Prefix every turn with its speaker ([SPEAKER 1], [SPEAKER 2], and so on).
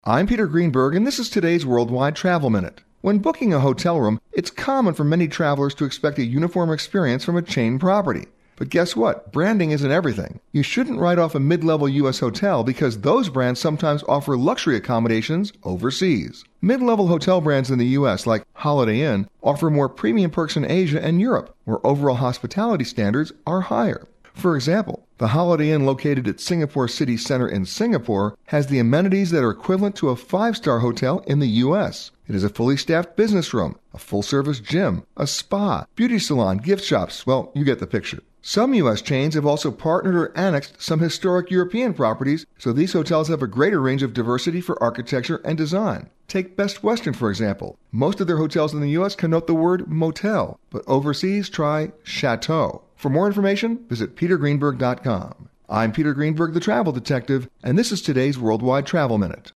[SPEAKER 1] I'm Peter Greenberg, and this is today's Worldwide Travel Minute. When booking a hotel room, it's common for many travelers to expect a uniform experience from a chain property. But guess what? Branding isn't everything. You shouldn't write off a mid-level U.S. hotel because those brands sometimes offer luxury accommodations overseas. Mid-level hotel brands in the U.S., like Holiday Inn, offer more premium perks in Asia and Europe, where overall hospitality standards are higher. For example, the Holiday Inn located at Singapore City Center in Singapore has the amenities that are equivalent to a 5-star hotel in the U.S. It has a fully staffed business room, a full-service gym, a spa, beauty salon, gift shops. Well, you get the picture. Some U.S. chains have also partnered or annexed some historic European properties, so these hotels have a greater range of diversity for architecture and design. Take Best Western, for example. Most of their hotels in the U.S. connote the word motel, but overseas try chateau. For more information, visit petergreenberg.com. I'm Peter Greenberg, the Travel Detective, and this is today's Worldwide Travel Minute.